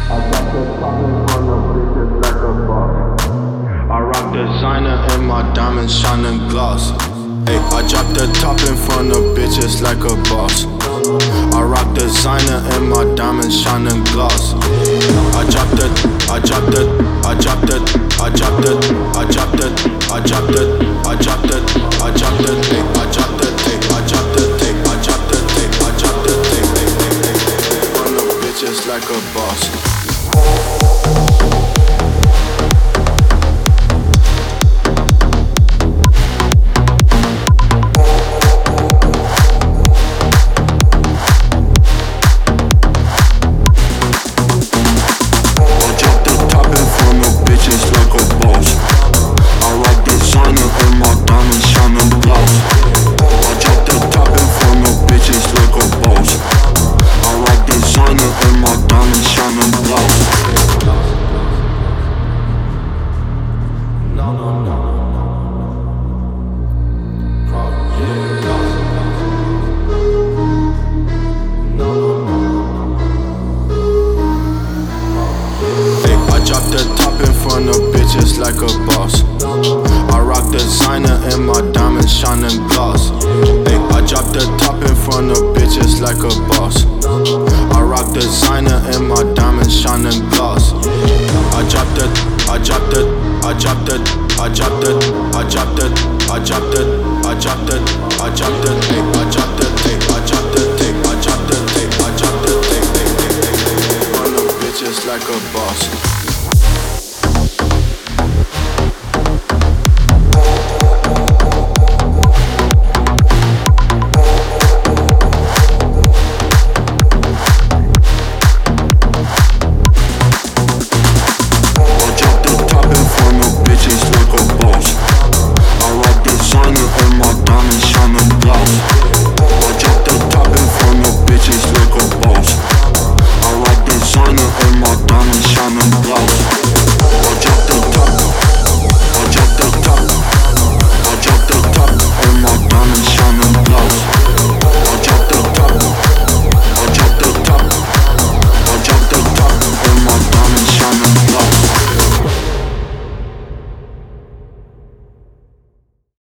I rock designer and my diamonds shining gloss. Hey, I drop the top in front of bitches like a boss. I rock designer and my diamonds shining gloss. I drop the, I drop the, I drop the, I drop the, I drop the, I drop the, I drop the, I drop the, I drop the, I drop the, I drop the, I drop the, in front of bitches like a boss. Bitches like a boss. I rock designer and my diamonds shining gloss. Hey, I drop the top in front of bitches like a boss. I rock designer and my diamonds shining gloss. I drop the, I drop the, I drop the, I drop the, I drop the, I drop the, I drop the, I drop the, I drop the, I drop the, I drop the, I drop the, run the bitches like a boss.